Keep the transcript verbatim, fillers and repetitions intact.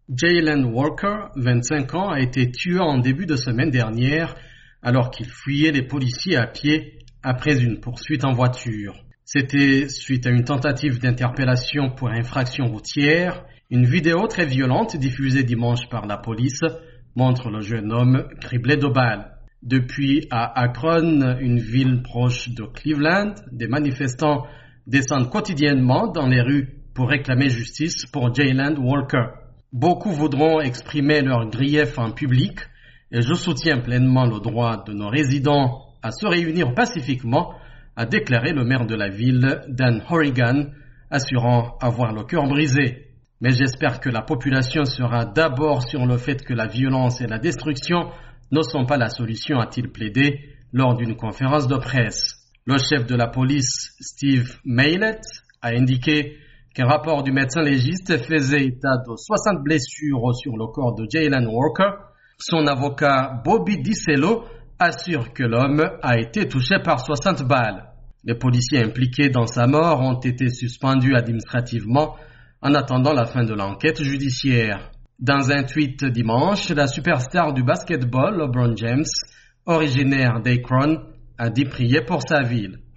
Jayland Walker, vingt-cinq ans, a été tué en début de semaine dernière alors qu'il fuyait les policiers à pied après une poursuite en voiture. C'était suite à une tentative d'interpellation pour infraction routière. Une vidéo très violente diffusée dimanche par la police montre le jeune homme criblé de balles. Depuis à Akron, une ville proche de Cleveland, des manifestants descendent quotidiennement dans les rues pour réclamer justice pour Jayland Walker. Beaucoup voudront exprimer leur grief en public et je soutiens pleinement le droit de nos résidents à se réunir pacifiquement, a déclaré le maire de la ville, Dan Horrigan, assurant avoir le cœur brisé. Mais j'espère que la population sera d'abord sur le fait que la violence et la destruction ne sont pas la solution, a-t-il plaidé lors d'une conférence de presse. Le chef de la police, Steve Maillet, a indiqué qu'un rapport du médecin légiste faisait état de soixante blessures sur le corps de Jayland Walker. Son avocat, Bobby DiCello, assure que l'homme a été touché par soixante balles. Les policiers impliqués dans sa mort ont été suspendus administrativement en attendant la fin de l'enquête judiciaire. Dans un tweet dimanche, la superstar du basketball, LeBron James, originaire d'Akron, a dit prier pour sa ville.